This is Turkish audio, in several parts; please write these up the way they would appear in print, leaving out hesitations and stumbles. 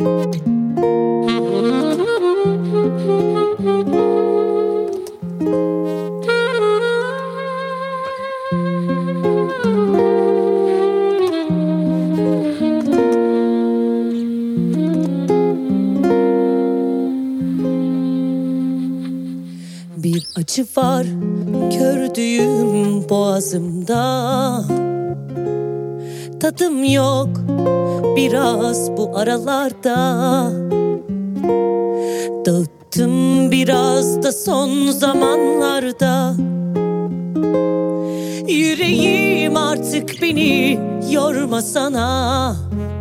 Bir acı var gördüğüm boğazımda. Tadım yok biraz bu aralarda. Dağıttım biraz da son zamanlarda. Yüreğim artık beni yormasana.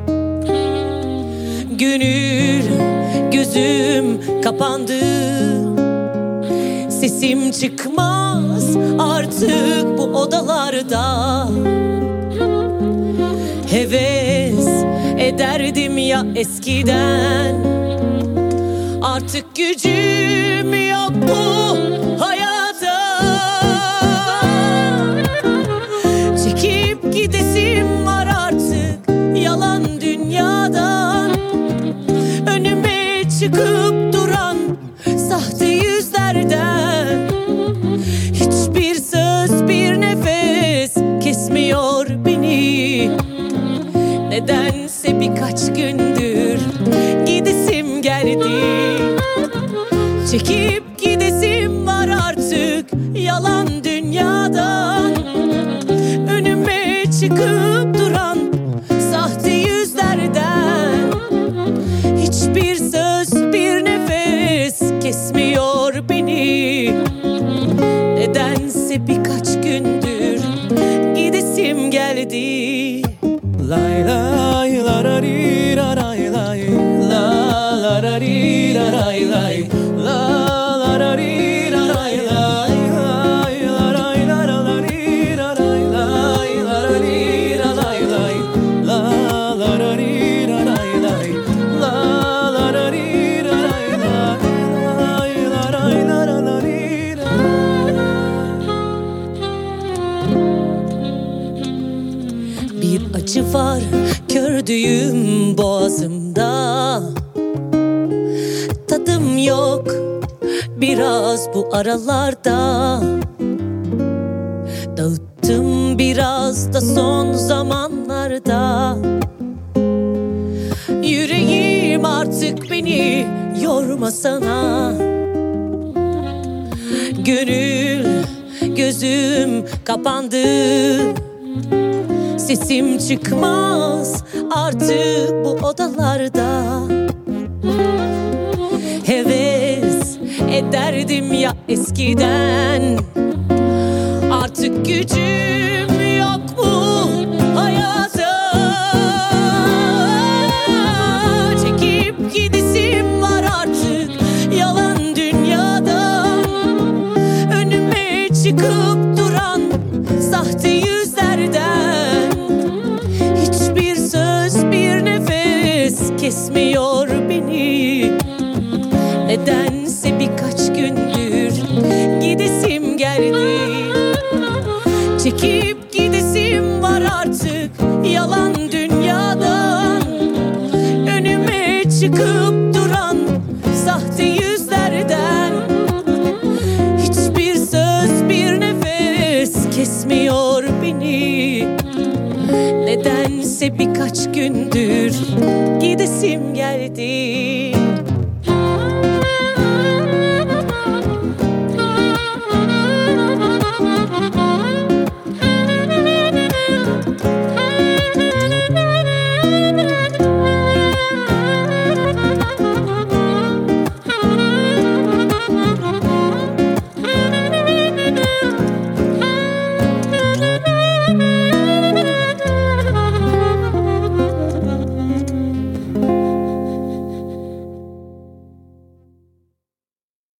Gönül gözüm kapandı. Sesim çıkmaz artık bu odalarda. Heves ederdim ya eskiden. Artık gücüm yok bu hayata. Çekip gidesim var artık yalan dünyadan. Önüme çıkıp duran sahte yüzlerden. Hiçbir söz bir nefes kesmiyor beni. Nedense birkaç gündür gidesim geldi. Çekip gidesim var artık yalan dünyadan. Önüme çıkıp duran sahte yüzlerden. Hiçbir söz bir nefes kesmiyor beni. Nedense birkaç gündür gidesim geldi. Lay lay la la ri la lay lay la la la ri la lay lay la la la ri la lay lay la lay la la ri la lay lay la la ri la lay lay la la la ri la lay lay la la la ri la lay lay la lay la la ri la. Bir acı var gördüğüm boğazımda. Tadım yok biraz bu aralarda. Dağıttım biraz da son zamanlarda. Yüreğim artık beni yormasana. Gönül gözüm kapandı. Sesim çıkmaz artık bu odalarda. Heves ederdim ya eskiden. Artık gücüm yok bu hayata. Çekip gidesim var artık yalan dünyadan. Önüme çıkıp duran sahte yüzlerden. Hiçbir söz bir nefes kesmiyor beni. Nedense birkaç gündür gidesim geldi. Çekip gidesim var artık yalan dünyadan. Önüme çıkıp duran sahte yüzlerden. Hiçbir söz bir nefes kesmiyor beni. Nedense birkaç gündür gidesim geldi.